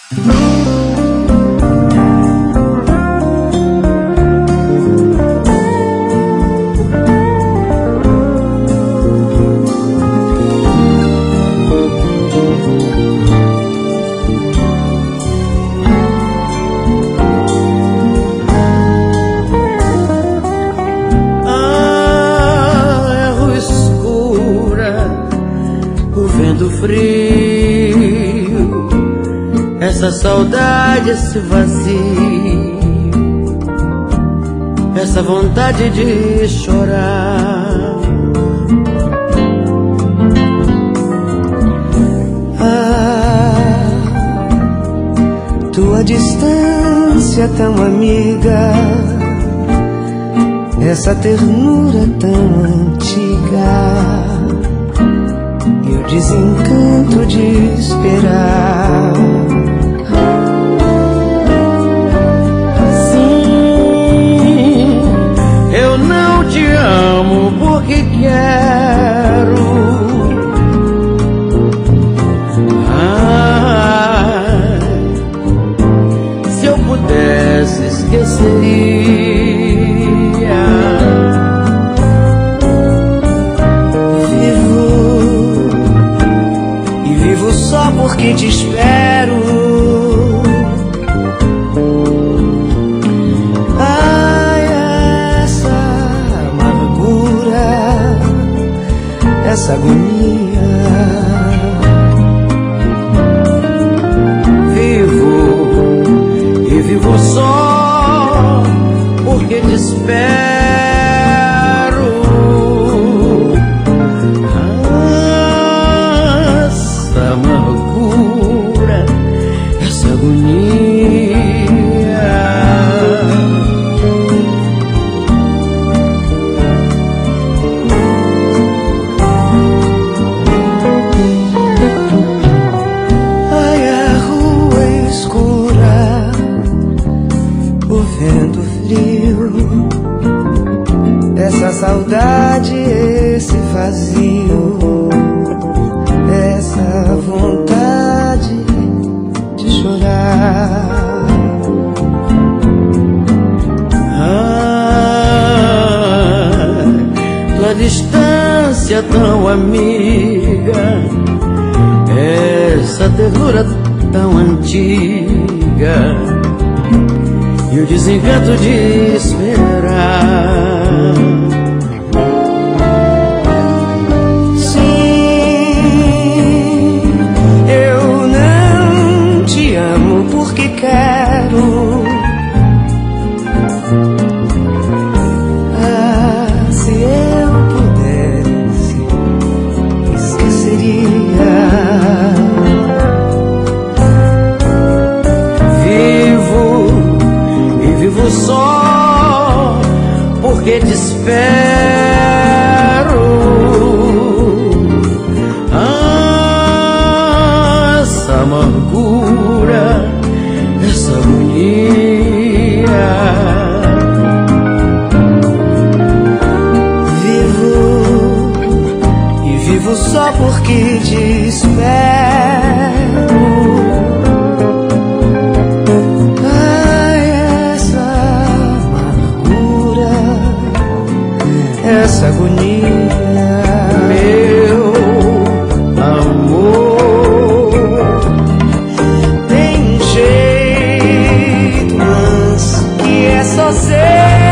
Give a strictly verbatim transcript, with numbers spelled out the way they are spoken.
Frio, essa saudade, esse vazio, essa vontade de chorar. Ah, tua distância tão amiga, essa ternura tão antiga, e o desencanto de esperar. Sim, eu não te amo porque quero. Ah, se eu pudesse esqueceria. Só porque te espero. Ai, essa amargura, essa agonia. Vivo e vivo só porque te espero. Essa saudade, esse vazio, essa vontade de chorar. Ah, tua distância tão amiga, essa ternura tão antiga, e o desencanto de esperar. Sim, eu não te amo porque quero. Ah, se eu pudesse, esqueceria. Vivo só porque te espero. Ah, essa amargura, essa agonia. Vivo e vivo só porque te espero. Essa agonia, meu amor, tem um jeito, mas que é só ser.